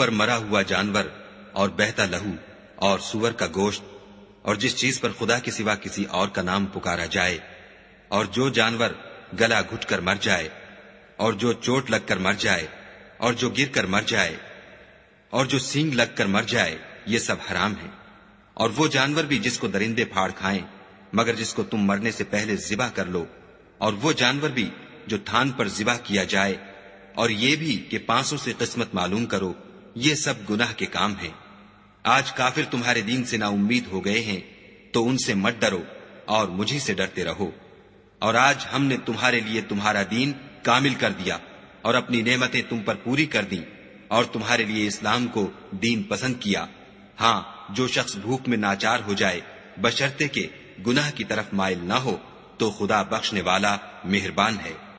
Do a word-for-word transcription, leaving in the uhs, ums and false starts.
पर मरा हुआ जानवर और बहता लहू और सुअर का गोश्त और जिस चीज पर खुदा के सिवा किसी और का नाम पुकारा जाए, और जो जानवर गला घुटकर मर जाए, और जो चोट लगकर मर जाए, और जो गिरकर मर जाए, और जो सींग लगकर मर जाए, ये सब हराम है। और वो जानवर भी जिसको दरिंदे फाड़ खाएं, मगर जिसको तुम मरने से पहले जिबा कर लो, और वो जानवर भी जो थान पर जिबा किया जाए, और ये भी कि पांसों से किस्मत मालूम करो, ये सब गुनाह के काम हैं। आज काफिर तुम्हारे दीन से ना उम्मीद हो गए हैं, तो उनसे मत डरो और मुझी से डरते रहो। और आज हमने तुम्हारे लिए तुम्हारा दीन कामिल कर दिया और अपनी नेमतें तुम पर पूरी कर दी और तुम्हारे लिए इस्लाम को दीन पसंद किया। हाँ, जो शख्स भूख में नाचार हो जाए बशर्ते के गुनाह की तरफ माइल ना हो, तो खुदा बख्शने वाला मेहरबान है।